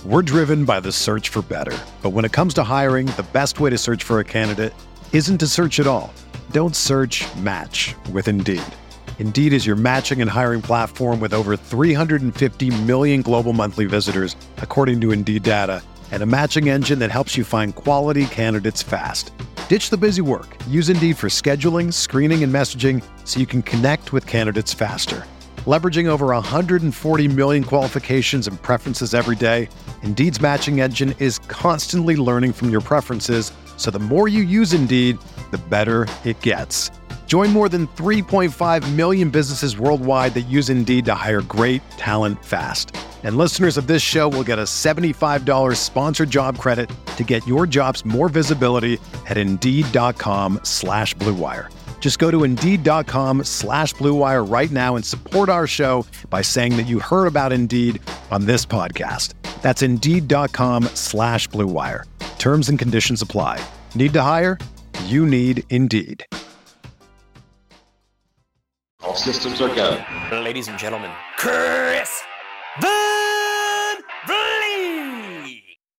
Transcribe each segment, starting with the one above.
We're driven by the search for better. But when it comes to hiring, the best way to search for a candidate isn't to search at all. Don't search, match with Indeed. Indeed is your matching and hiring platform with over 350 million global monthly visitors, according to Indeed data, and a matching engine that helps you find quality candidates fast. Ditch the busy work. Use Indeed for scheduling, screening, and messaging so you can connect with candidates faster. Leveraging over 140 million qualifications and preferences every day, Indeed's matching engine is constantly learning from your preferences, so the more you use Indeed, the better it gets. Join more than 3.5 million businesses worldwide that use Indeed to hire great talent fast. And listeners of this show will get a $75 sponsored job credit to get your jobs more visibility at Indeed.com/Blue Wire. Just go to Indeed.com/Blue Wire right now and support our show by saying that you heard about Indeed on this podcast. That's Indeed.com/Blue Wire. Terms and conditions apply. Need to hire? You need Indeed. All systems are go. Ladies and gentlemen, Chris Van Vliet!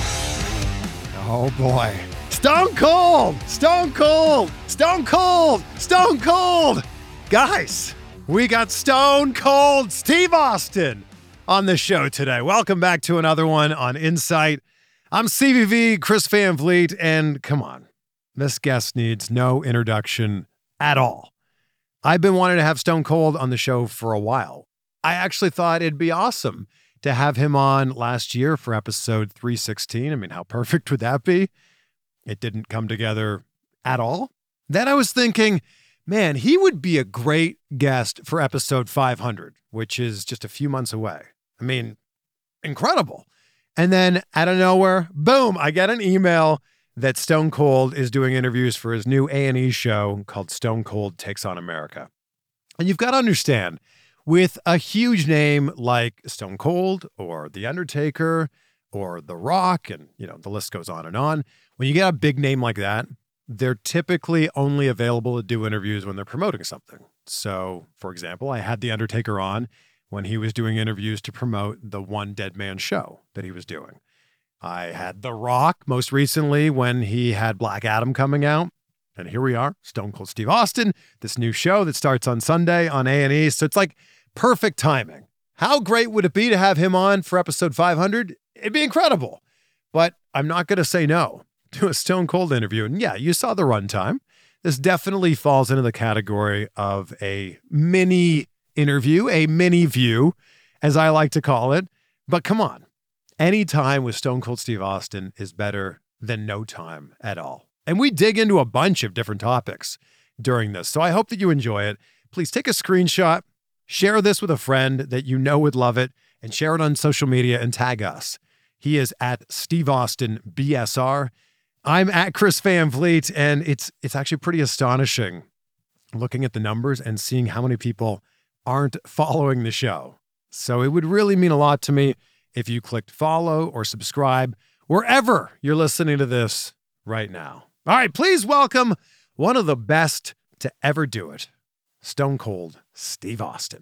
Oh boy. Stone Cold! Stone Cold! Stone Cold! Stone Cold! Guys, we got Stone Cold Steve Austin on the show today. Welcome back to another one on Insight. I'm CVV, Chris Van Vliet, and come on, this guest needs no introduction at all. I've been wanting to have Stone Cold on the show for a while. I actually thought it'd be awesome to have him on last year for episode 316. I mean, how perfect would that be? It didn't come together at all. Then I was thinking, man, he would be a great guest for episode 500, which is just a few months away. I mean, incredible. And then out of nowhere, boom, I get an email that Stone Cold is doing interviews for his new A&E show called Stone Cold Takes on America. And you've got to understand, with a huge name like Stone Cold or The Undertaker or The Rock, and the list goes on and on, when you get a big name like that, they're typically only available to do interviews when they're promoting something. So, for example, I had The Undertaker on when he was doing interviews to promote the One Dead Man show that he was doing. I had The Rock most recently when he had Black Adam coming out. And here we are, Stone Cold Steve Austin, this new show that starts on Sunday on A&E. So it's like perfect timing. How great would it be to have him on for episode 500? It'd be incredible. But I'm not going to say no to a Stone Cold interview. And yeah, you saw the runtime. This definitely falls into the category of a mini interview, a mini view, as I like to call it. But come on. Any time with Stone Cold Steve Austin is better than no time at all. And we dig into a bunch of different topics during this. So I hope that you enjoy it. Please take a screenshot, share this with a friend that you know would love it, and share it on social media and tag us. He is at Steve Austin BSR. I'm at Chris Van Vliet, and it's actually pretty astonishing looking at the numbers and seeing how many people aren't following the show. So it would really mean a lot to me if you clicked follow or subscribe wherever you're listening to this right now. All right, please welcome one of the best to ever do it, Stone Cold Steve Austin.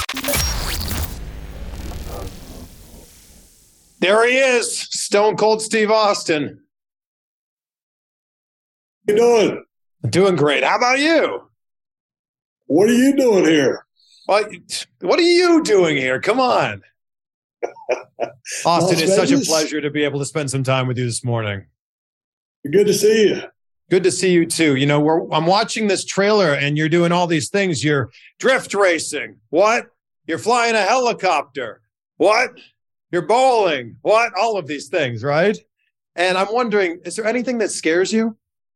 There he is, Stone Cold Steve Austin. How you doing? Doing great. How about you? What are you doing here? What are you doing here? Come on. Austin, it's such a pleasure to be able to spend some time with you this morning. Good to see you. Good to see you too. I'm watching this trailer and you're doing all these things. You're drift racing. What? You're flying a helicopter. What? You're bowling. What? All of these things, right? And I'm wondering, is there anything that scares you?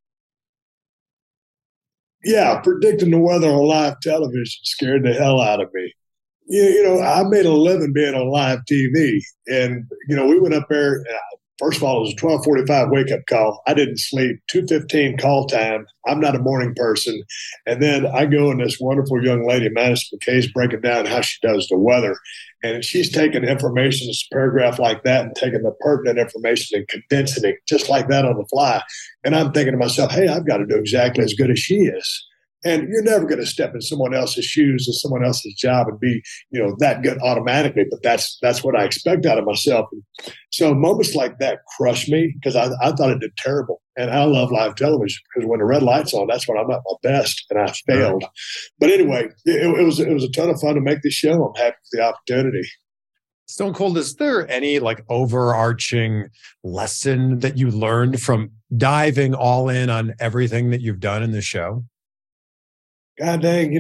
Yeah, predicting the weather on live television scared the hell out of me. I made a living being on live TV. And, we went up there. First of all, it was a 12:45 wake-up call. I didn't sleep. 2:15 call time. I'm not a morning person. And then I go and this wonderful young lady, Madison McKay's breaking down how she does the weather. And she's taking information, this paragraph like that, and taking the pertinent information and condensing it just like that on the fly. And I'm thinking to myself, hey, I've got to do exactly as good as she is. And you're never going to step in someone else's shoes and someone else's job and be, that good automatically. But that's what I expect out of myself. And so moments like that crush me because I thought it did terrible. And I love live television because when the red light's on, that's when I'm at my best. And I failed. But anyway, it was a ton of fun to make this show. I'm happy for the opportunity. Stone Cold, is there any overarching lesson that you learned from diving all in on everything that you've done in the show? God dang,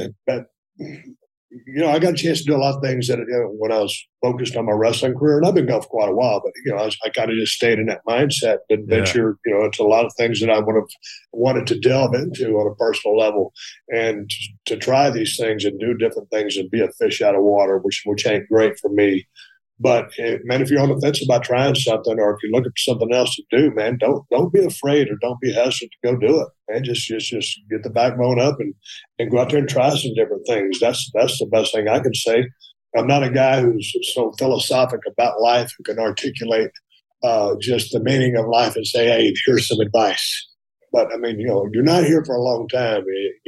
I got a chance to do a lot of things that when I was focused on my wrestling career, and I've been going for quite a while, but I kind of just stayed in that mindset, didn't venture, into a lot of things that I would have wanted to delve into on a personal level, and to try these things and do different things and be a fish out of water, which ain't great for me. But man, if you're on the fence about trying something, or if you're looking for something else to do, man, don't be afraid or don't be hesitant to go do it. Man, just get the backbone up and go out there and try some different things. That's the best thing I can say. I'm not a guy who's so philosophic about life who can articulate just the meaning of life and say, hey, here's some advice. But I mean, you're not here for a long time,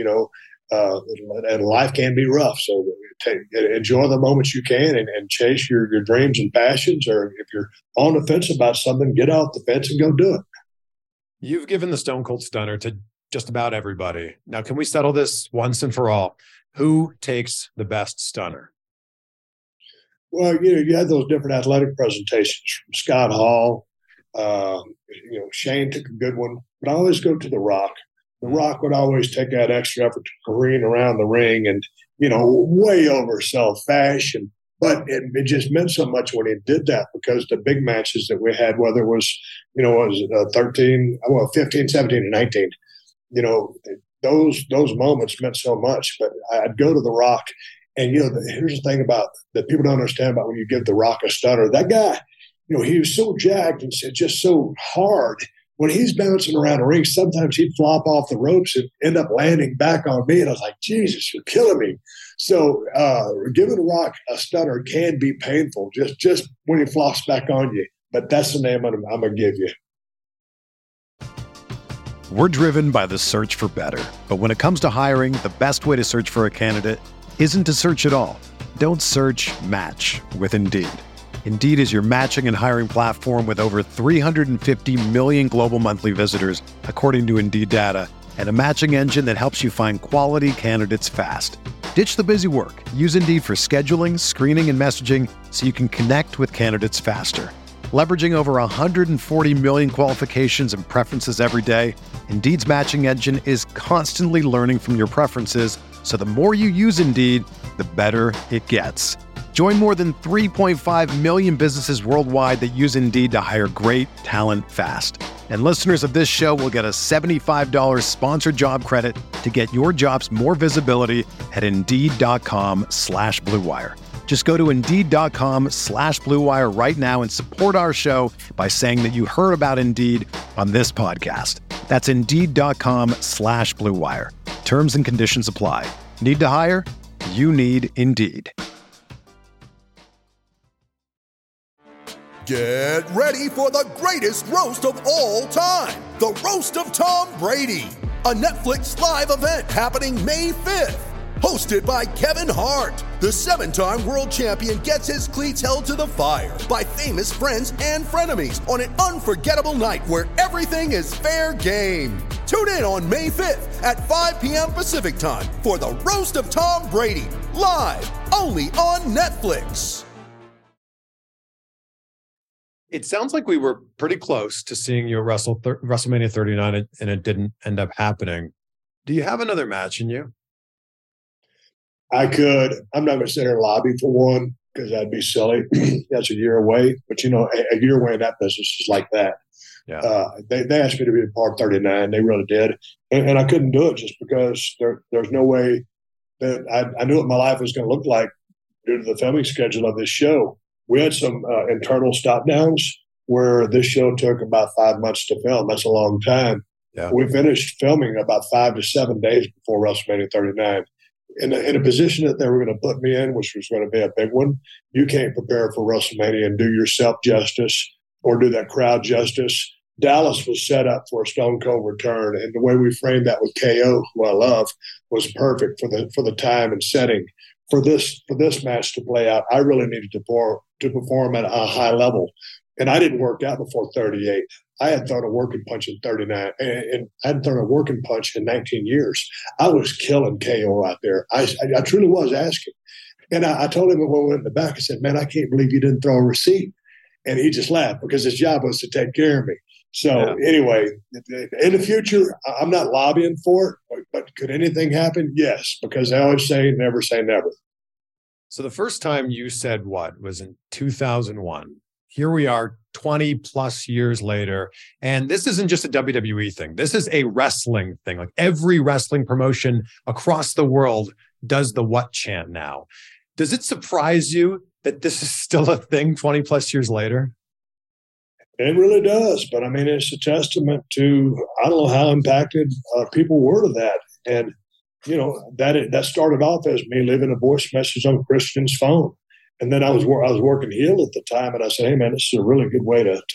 and life can be rough. So enjoy the moments you can and chase your dreams and passions. Or if you're on the fence about something, get off the fence and go do it. You've given the Stone Cold Stunner to just about everybody. Now, can we settle this once and for all? Who takes the best stunner? Well, you had those different athletic presentations from Scott Hall. Shane took a good one, but I always go to The Rock. The Rock would always take that extra effort to careen around the ring and, way oversell fashion. But it just meant so much when he did that, because the big matches that we had, whether it was, 15, 17, and 19, those moments meant so much. But I'd go to The Rock, and, here's the thing about that people don't understand about when you give The Rock a stunner. That guy, he was so jacked and just so hard. When he's bouncing around the ring, sometimes he'd flop off the ropes and end up landing back on me. And I was like, Jesus, you're killing me. So giving The Rock a stunner can be painful just when he flops back on you. But that's the name I'm going to give you. We're driven by the search for better. But when it comes to hiring, the best way to search for a candidate isn't to search at all. Don't search, match with Indeed. Indeed is your matching and hiring platform with over 350 million global monthly visitors, according to Indeed data, and a matching engine that helps you find quality candidates fast. Ditch the busy work. Use Indeed for scheduling, screening, and messaging so you can connect with candidates faster. Leveraging over 140 million qualifications and preferences every day, Indeed's matching engine is constantly learning from your preferences, so the more you use Indeed, the better it gets. Join more than 3.5 million businesses worldwide that use Indeed to hire great talent fast. And listeners of this show will get a $75 sponsored job credit to get your jobs more visibility at Indeed.com/Blue Wire. Just go to Indeed.com/Blue Wire right now and support our show by saying that you heard about Indeed on this podcast. That's Indeed.com/Blue Wire. Terms and conditions apply. Need to hire? You need Indeed. Get ready for the greatest roast of all time, the Roast of Tom Brady, a Netflix live event happening May 5th. Hosted by Kevin Hart, the 7-time world champion gets his cleats held to the fire by famous friends and frenemies on an unforgettable night where everything is fair game. Tune in on May 5th at 5 p.m. Pacific time for the Roast of Tom Brady, live only on Netflix. It sounds like we were pretty close to seeing you at WrestleMania 39, and it didn't end up happening. Do you have another match in you? I could. I'm not going to sit here and lobby for one because that'd be silly. That's a year away. But, a year away in that business is like that. Yeah. They asked me to be a part 39. They really did. And I couldn't do it just because there's no way that I knew what my life was going to look like due to the filming schedule of this show. We had some internal stop downs where this show took about 5 months to film. That's a long time. Yeah. We finished filming about 5 to 7 days before WrestleMania 39. In a position that they were going to put me in, which was going to be a big one, you can't prepare for WrestleMania and do yourself justice or do that crowd justice Dallas was set up for a Stone Cold return, and the way we framed that with KO, who I love, was perfect for the time and setting for this match to play out. I really needed to perform at a high level, and I didn't work out before 38. I had thrown a working punch in 39, and I hadn't thrown a working punch in 19 years. I was killing KO out there. I truly was asking. And I told him when we went in the back, I said, man, I can't believe you didn't throw a receipt. And he just laughed because his job was to take care of me. So anyway, in the future, I'm not lobbying for it, but could anything happen? Yes, because I always say never. So the first time you said what was in 2001. Here we are 20 plus years later. And this isn't just a WWE thing. This is a wrestling thing. Like every wrestling promotion across the world does the what chant now. Does it surprise you that this is still a thing 20 plus years later? It really does. But I mean, it's a testament to, I don't know how impacted people were to that. And, you know, that started off as me leaving a voice message on Christian's phone. And then I was working heel at the time, and I said, hey, man, this is a really good way to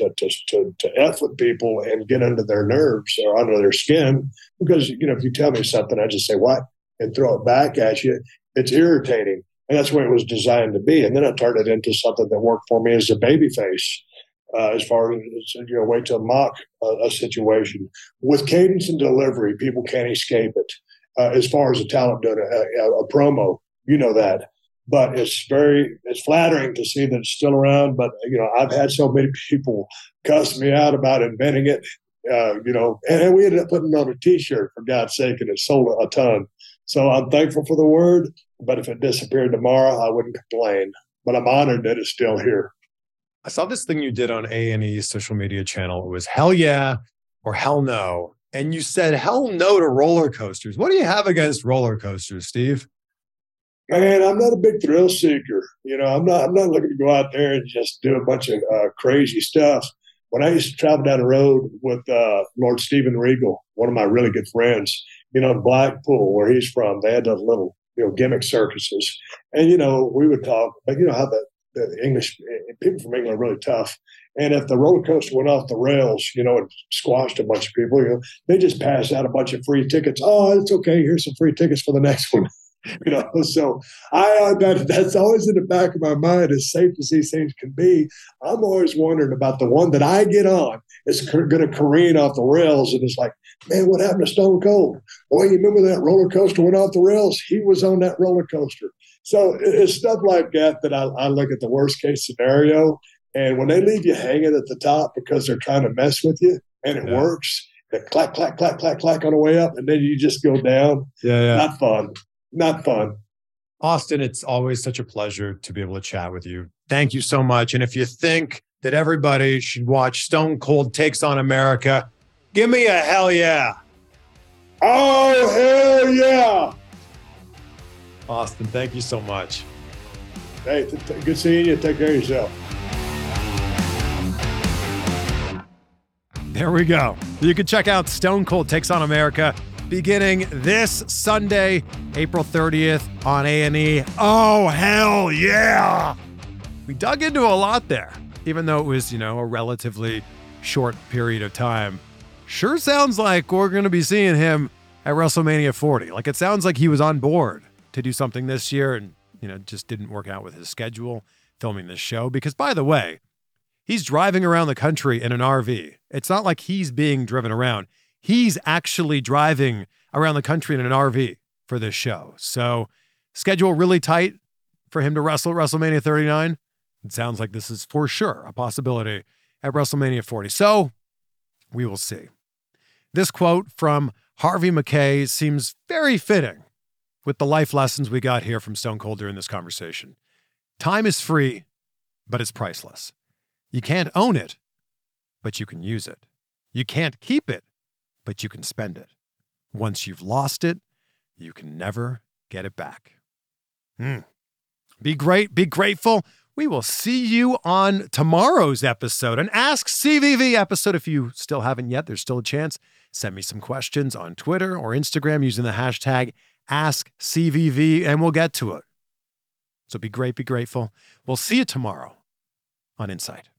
F with people and get under their nerves or under their skin. Because, you know, if you tell me something, I just say, what? And throw it back at you. It's irritating. And that's the way it was designed to be. And then I turned it into something that worked for me as a babyface, as far as, you know, way to mock a situation. With cadence and delivery, people can't escape it. As far as a talent doing a promo, you know that. But it's flattering to see that it's still around. But, you know, I've had so many people cuss me out about inventing it, you know, and we ended up putting it on a T-shirt, for God's sake, and it sold a ton. So I'm thankful for the word, but if it disappeared tomorrow, I wouldn't complain. But I'm honored that it's still here. I saw this thing you did on A&E's social media channel. It was hell yeah or hell no. And you said hell no to roller coasters. What do you have against roller coasters, Steve? Man, I'm not a big thrill seeker. You know, I'm not looking to go out there and just do a bunch of crazy stuff. When I used to travel down the road with Lord Steven Regal, one of my really good friends, you know, in Blackpool, where he's from, they had those little, you know, gimmick circuses. And, you know, we would talk, but you know how the English people from England are really tough. And if the roller coaster went off the rails, you know, and squashed a bunch of people, you know, they just pass out a bunch of free tickets. Oh, it's okay. Here's some free tickets for the next one. You know, so that's always in the back of my mind, as safe as these things can be. I'm always wondering about the one that I get on. It's going to careen off the rails, and it's like, man, what happened to Stone Cold? Boy, you remember that roller coaster went off the rails? He was on that roller coaster. So it's stuff like that I look at the worst case scenario. And when they leave you hanging at the top because they're trying to mess with you, and it works, they clack, clack, clack, clack, clack on the way up, and then you just go down. Not fun. Not fun. Austin, it's always such a pleasure to be able to chat with you. Thank you so much. And if you think that everybody should watch Stone Cold Takes on America, give me a hell yeah. Oh, hell yeah. Austin, thank you so much. Hey, good seeing you. Take care of yourself. There we go. You can check out Stone Cold Takes on America beginning this Sunday, April 30th on A&E. Oh, hell yeah. We dug into a lot there, even though it was, you know, a relatively short period of time. Sure sounds like we're going to be seeing him at WrestleMania 40. Like, it sounds like he was on board to do something this year and, you know, just didn't work out with his schedule filming this show. Because, by the way, he's driving around the country in an RV. It's not like he's being driven around. He's actually driving around the country in an RV for this show. So schedule really tight for him to wrestle at WrestleMania 39. It sounds like this is for sure a possibility at WrestleMania 40. So we will see. This quote from Harvey McKay seems very fitting with the life lessons we got here from Stone Cold during this conversation. Time is free, but it's priceless. You can't own it, but you can use it. You can't keep it, but you can spend it. Once you've lost it, you can never get it back. Be great, be grateful. We will see you on tomorrow's episode, an Ask CVV episode. If you still haven't yet, there's still a chance. Send me some questions on Twitter or Instagram using the hashtag AskCVV, and we'll get to it. So be great, be grateful. We'll see you tomorrow on Insight.